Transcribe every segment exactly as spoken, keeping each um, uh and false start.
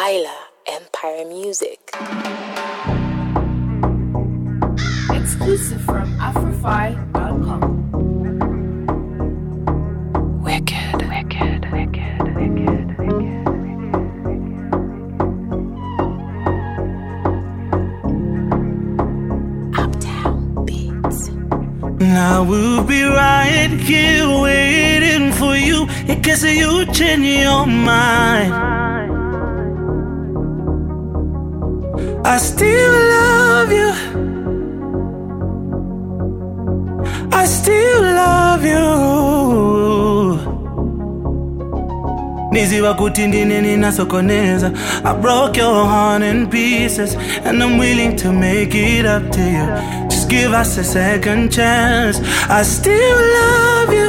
Isla Empire Music. Exclusive from Afrofy dot com. Wicked, wicked, wicked, wicked, wicked. Uptown Beats. Now we'll be right here waiting for you in case you change your mind. I still love you. I still love you. Niziwa kuti ndine ninasokoneza. I broke your heart in pieces, and I'm willing to make it up to you. Just give us a second chance. I still love you.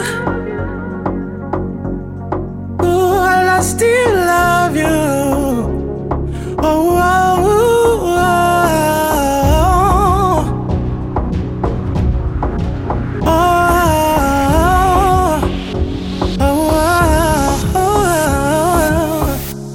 Oh, I still love you. Oh, oh, oh, oh, oh, oh, oh.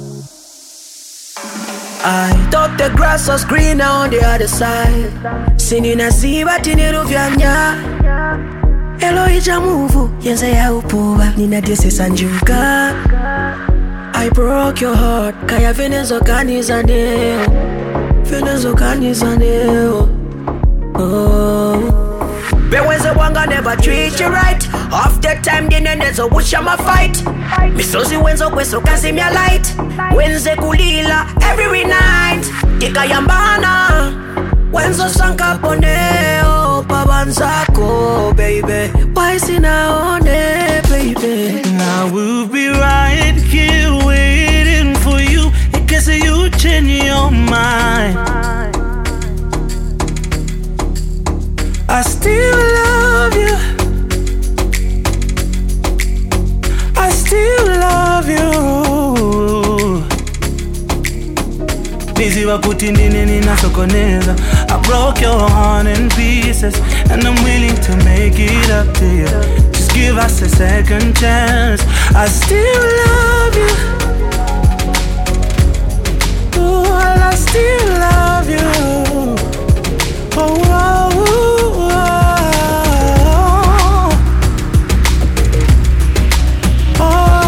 I thought the grass was greener on the other side. Sinina siba tiniru vyanya. Elo ija muvu yenze ya upuba. Nina disi sanjuka. I broke your heart. Kaya venezo kaniza neo. Venezo kaniza neo. Oh. Beweze wanga never treat you right. Half the time dine nezo wisha ma fight. Misozi wenzo kweso kazi mia light. Wenze kulila every night. Tika yambana wenzo sanka poneo pabanzako baby. Why sinaone baby. Now we'll be right here waiting for you in case you change your mind. I still love you. I still love you. Niziwa kuti ndine ninasokoneza. I broke your heart in pieces, and I'm willing to make it up to you. Just give us a second chance. I still love you. Oh, I still love you. Oh, oh, oh, oh,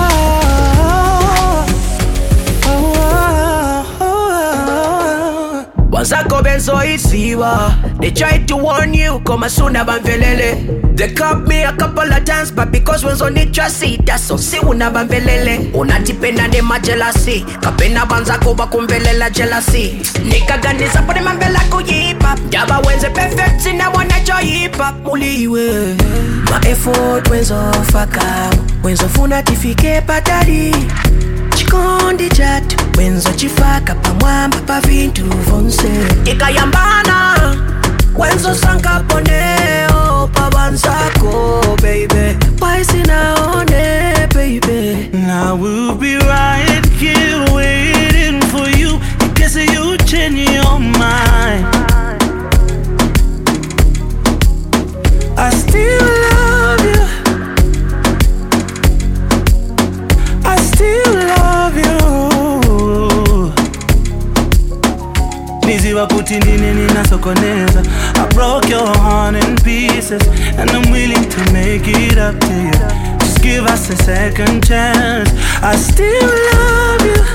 oh, oh, oh. Wazako benzo isiwa. They tried to warn you, koma suna bamvelele. They caught me a couple of times, but because wenzo ni trust that's so si una bamvelele. Unatipenda de ma jealousy. Kapena banzako bakumvelela jealousy. Nikaganiza pone mambela kuyipa. Jaba wenze perfect sina wana joyipa. Muliwe ma effort wenzo faka. Wenzo funa tifike patari. Chikondi chatu wenzo chifaka pamwamba pa vintu vonse. Tika yambana wenzo sanka poneo pabanzako baby. Why sinaone baby. Now we'll be right here waiting for you in case you change your mind. I still love you. I still love you. Niziwa kuti ndine ninasokoneza. I broke your heart in pieces, and I'm willing to make it up to you. Just give us a second chance. I still love you.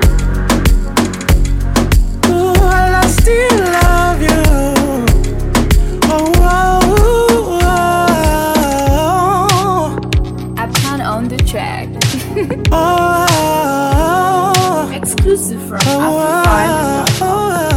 Oh, I still love you. Oh, oh, oh, oh. Uptown on the track. Oh, oh, Exclusive from oh, Afrofy dot com. oh, oh.